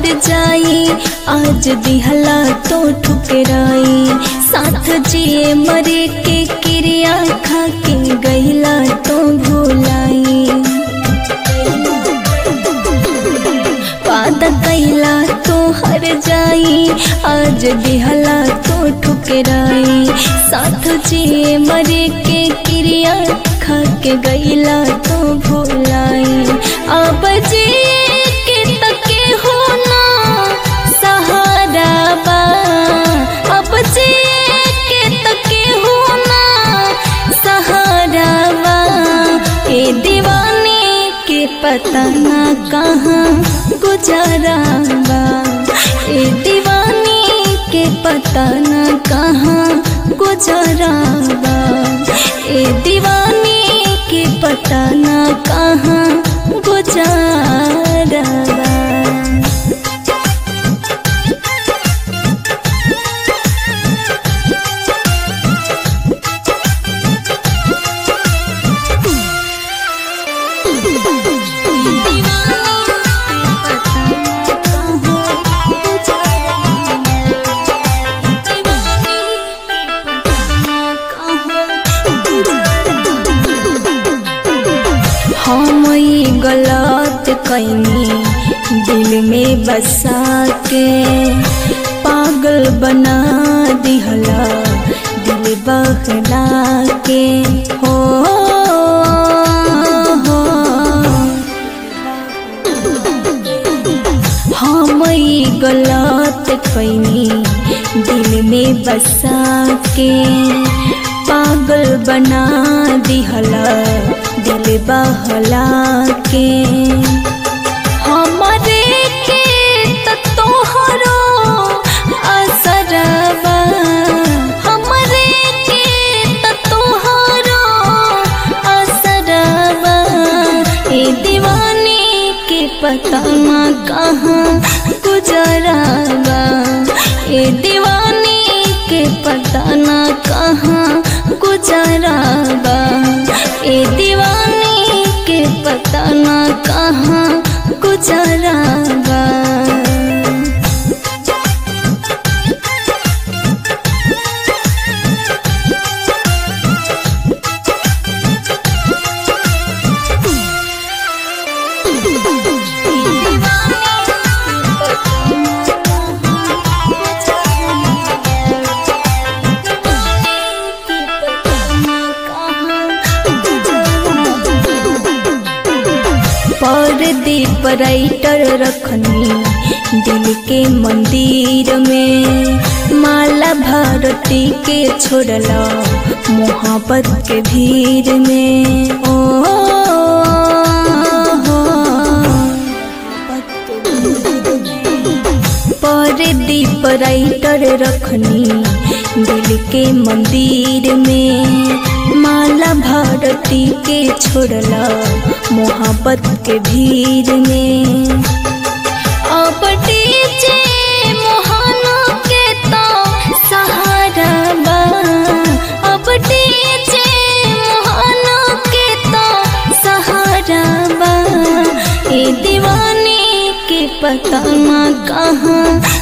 जाई आज दिहला तो ठुकराई। साथ जिए मरे के क्रिया खा के गईला तो भुलाई। वादा कैला तो हर जाई आज दिहला तो ठुकराई। साथ जिए मरे के क्रिया खा के गईला तो भुलाई। अब जिए के तके हो ना सहारा बा। अब जिए के तके हो ना सहारा बा। ए दीवाने के पता ना कहाँ गुजारा बा। ए दीवाने के पता ना कहाँ गुजारा बा। ए दीवाने के पता ना कहाँ गुजारा बा। हम गलत कैनी दिल में बसा के। पागल बना दिहला दिल बहला के। हो हम गलत कैनी दिल में बसा के। पागल बना दिहला दिल बहला के। हमरे के तोहरो असरबा। हमरे के तोहरो असरबा। ए दीवाने के पता ना कहाँ गुजरबा। ए दीवाने के पता ना कहाँ गुजरबा। ए दीवाने के पता ना कहाँ गुजरबा। परदीप राइटर रखनी दिल के मंदिर में। माला भारती के छोड़ला मोहब्बत के भीड़ में। ओ परदीप राइटर रखनी दिल के मंदिर में। माला भारती के छोड़ला मोहब्बत के भीड़ में। अब डीजे मोहना के तो सहारा बा। अब डीजे मोहना के तो सहारा बा। ए दीवाने के पता ना कहाँ